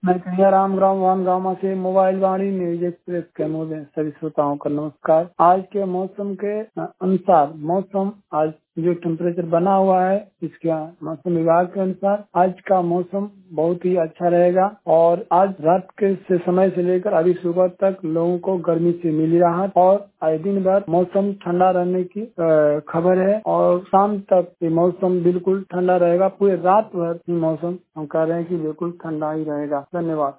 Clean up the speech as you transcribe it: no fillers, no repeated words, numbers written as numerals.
मैं कन्हैया राम ग्राम वन गामा से मोबाइल वाणी न्यूज एक्सप्रेस के सभी श्रोताओं का नमस्कार। आज के मौसम के अनुसार मौसम आज जो टेम्परेचर बना हुआ है इसके मौसम विभाग के अनुसार आज का मौसम बहुत ही अच्छा रहेगा और आज रात के समय से लेकर अभी सुबह तक लोगों को गर्मी से मिली राहत और आज दिन भर मौसम ठंडा रहने की खबर है और शाम तक ये मौसम बिल्कुल ठंडा रहेगा। पूरे रात भर मौसम हम कह रहे हैं कि बिल्कुल ठंडा ही रहेगा। धन्यवाद।